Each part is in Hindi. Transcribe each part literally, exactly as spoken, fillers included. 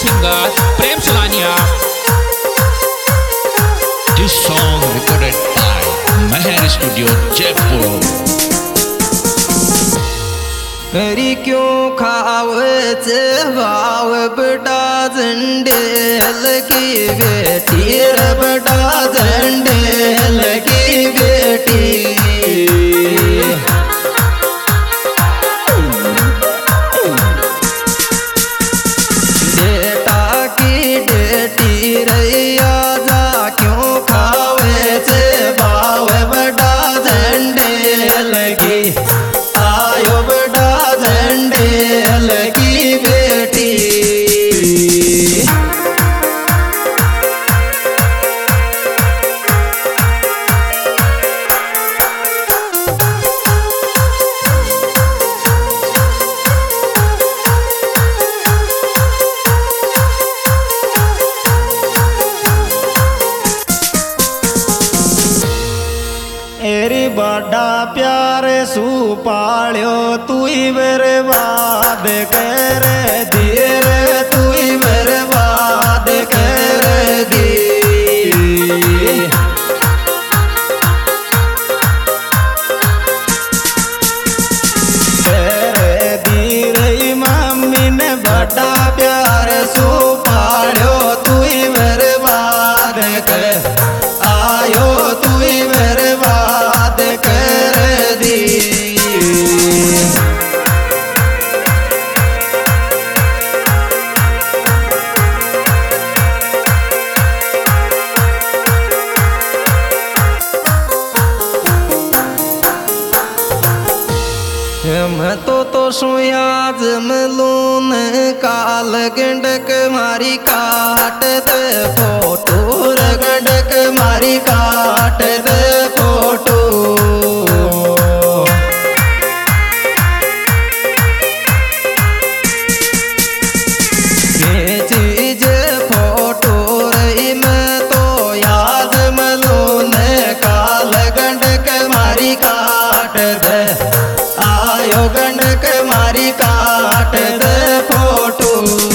singer Prem Salania. This song recorded by Meher Studio, Jaipur. करी क्यों खावच वाव बड़ा झंडे लगी बेटी रे बड़ा झंडे लगी बेटी बेटा की बेटी रैया जा क्यों खावच वाव बड़ा झंडे लगी आयो बड़ा झंडे लगी बेटी एरी बड़ा प्यार सू पाल्यो तू ही बर्बाद कर धीर तू ही बर्बाद कर दी तेरे धीर मम्मी ने बड़ा प्यार सू पाल्यो तू ही बर्बाद कर आयो तू ही बर्बाद कर दी मैं तो तो सुयाज मलून काल गंडक मारी काट दे फोटो गंडक मारी काट दे फोटो ये चीज फोटो रही मैं तो याद मलून काल गंडक मारी काट दे आयो गंडक मारी काट दे फोटो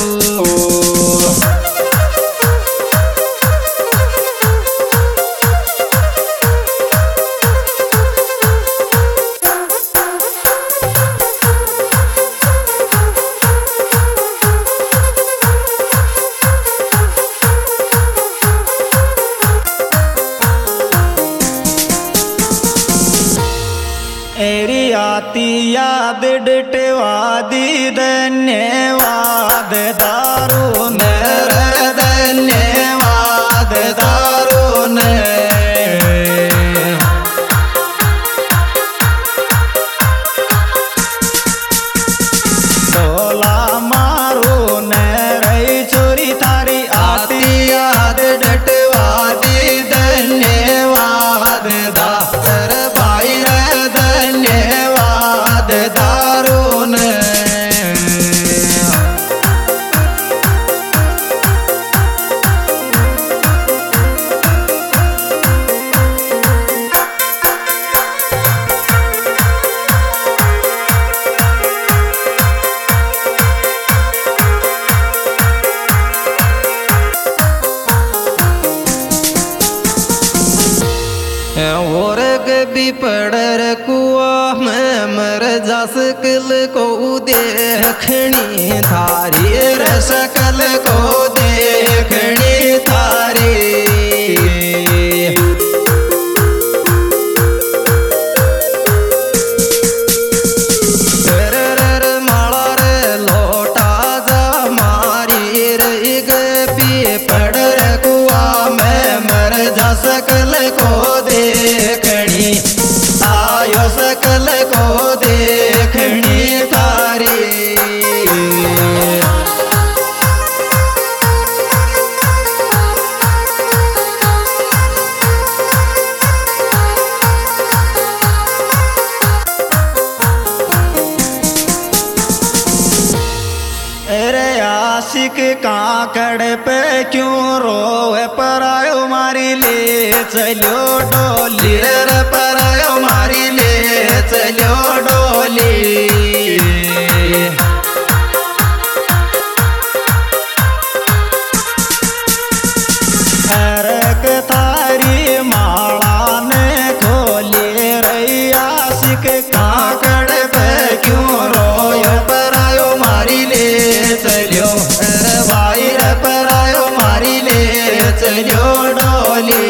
एरी आती याद डिटवादी धन्यवाद दारू मेरे धन्यवाद दारू ने डोला मारू ने रही चोरी थारी आती याद डिटवादी धन्यवाद दार भाई रे धन्यवाद दारुण भी पड़र कुआ में मर जा सकल को देखनी थारी रसकल को देखनी थारी रर माला रे लोटा जा मारी रही गपी पड़र कुआ में मर जा सकल को देखनी आयो सकल को देखनी थारी अरे आशिक काकड़ पे क्यों रोए परायो मारी ले चलो डोली रे परायो मारी ले चलो डोली काकड़ पे क्यों रोए परायो मारी ले चलियो अरे भाई रे परायो मारी ले चलियो डोली।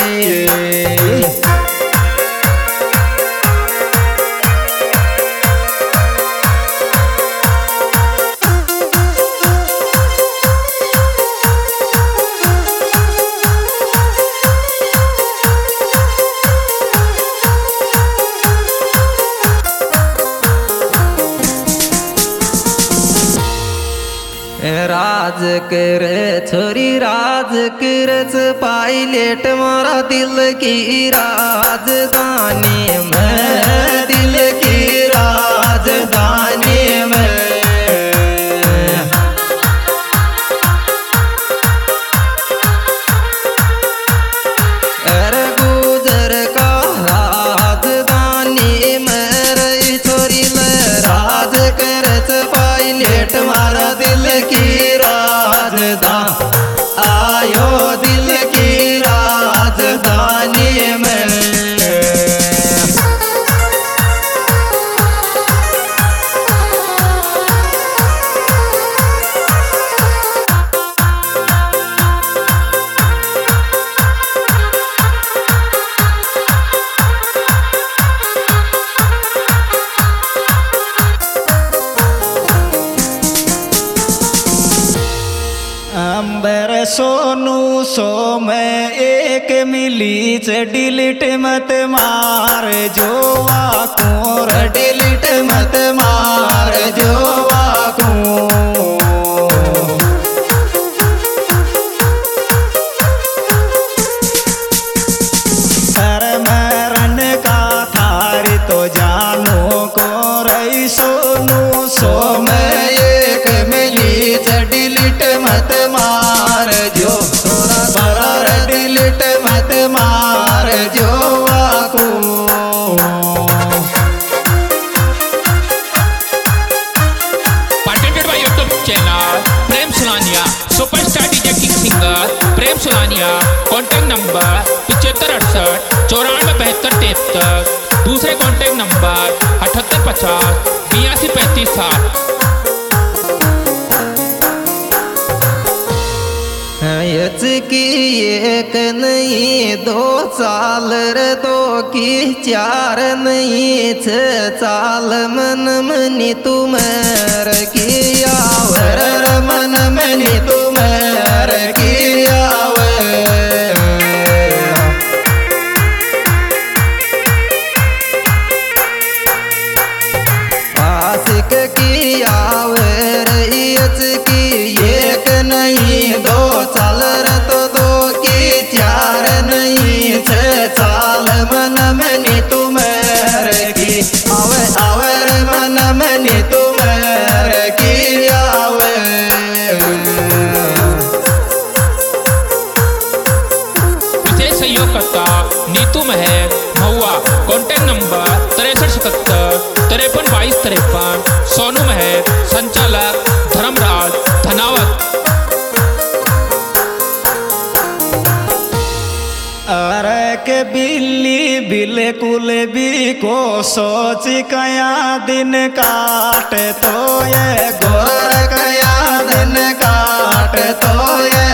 राज करे छोरी राज करच पायलट मोरा दिल की राजधानी में दिल की राजधानी में अरे गुजर का राजधानी में रही छोरी राज करच पायलट मारा दिल की राजधानी आयो दिल की राजधानी में। अंबर सोनू सो में एक मिली च डिलीट मत मार जो वाकूर डिलीट मत मार जो वाकूर सर मरण का थारी तो जानो को रही सोनू सो में एक मिली च डिलीट मत मार जो थोड़ा बरार डिलीट मत मार जो वाकू। Patented by YouTube channel Prem Sulaniya superstar DJ king singer Prem Sulaniya. Contact number पिछहत्तर अड़सठ चौरानवे बहत्तर तिहत्तर। दूसरे कॉन्टैक्ट नंबर अठहत्तर पचास बयासी पैंतीस साठ। यच की एक नहीं दो चाल रे दो की चार नहीं छ चाल मन मनी तुमर की आवर मन मनी तुमर की आवर आशिक की आवर यच की एक नहीं दो चाल रे तो दो की चार नहीं छ चाल मन मनी तुमर की आवे आवर मन मनी तुमर की आवे। विशेष सहयोगकर्ता नीतू महर महुआ। कॉन्टैक्ट नंबर तिरसठ सतहत्तर तिरपन बाईस तिरपन। सोनू महर संचालक धर्मराज धनावत। अरे के बिल्ली बिल्कुल भी को सोच कया दिन काट तो ये गोर कया दिन काट तो ये